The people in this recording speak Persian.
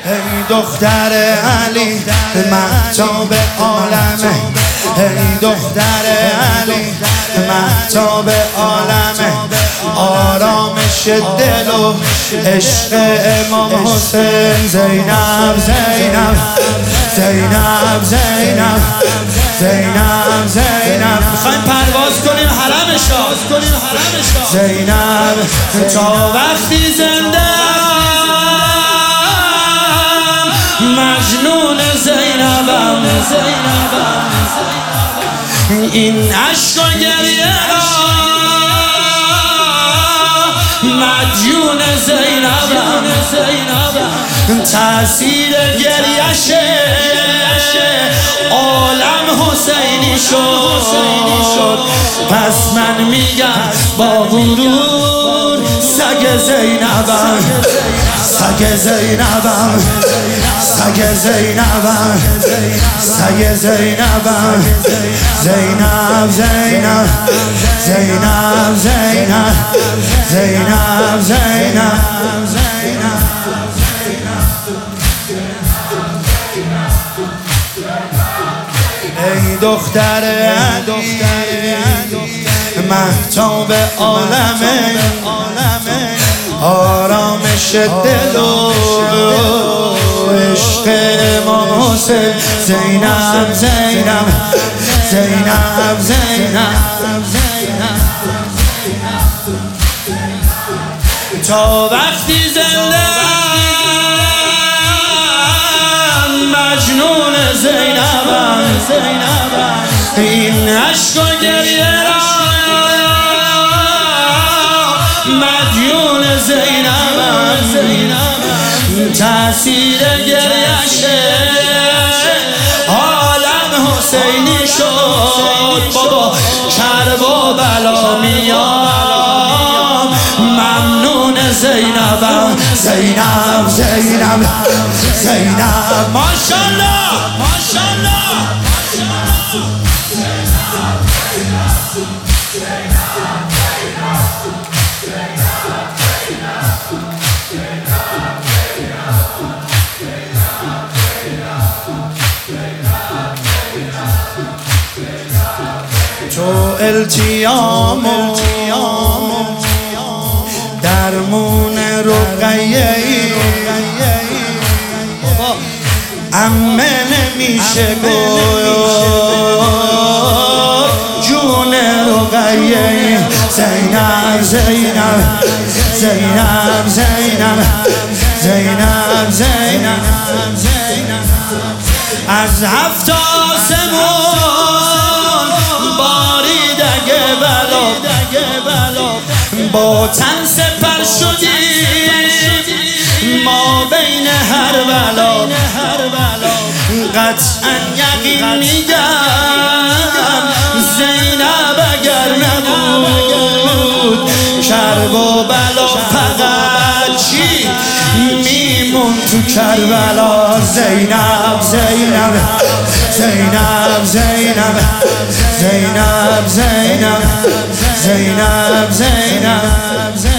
ای دختر علی مهتاب عالمه، ای دختر علی مهتاب عالمه، آرامش دل و عشق امام حسین. زینب زینب زینب زینب زینب زینب میخوایم پرواز کنیم حرمشا. زینب تا وقتی زنده مجنون زینبم، این عشق و گریه مدیون زینبم، تأثیر گریشه عالم حسینی شد. پس من میگم با غرور سگ زینبم، سگ زینبم، سگ زینبم، سگ زینبم. زینب زینب زینب زینب زینب زینب زینب. ای دختر علی مهتاب عالمه، آرامش دل و عشق امام حسین. زینب زینب زینب زینب زینب تا وقتی زنده مجنون زینبم، این عشق و گریه مدیون زینبم، تأثیر گریشه عالم حسینی شد. بابا کرب و بلا میام ممنون زینبم. زینب زینب زینب ماشاءالله ماشاءالله. تو التیام و درمون رقیه ای، عمه نمیشه گفت جون رقیه ای. زینب زینب زینب زینب زینب زینب زینب. از هفت آسمون بارید اگه بلا، با تن سپر شدیم ما بین هر بلا. قطعا یقین میگم زینب اگر نبود کرب و بلا فقط چی میمون تو کربلا. زینب زینب زینب زینب زینب زینب زینب زینب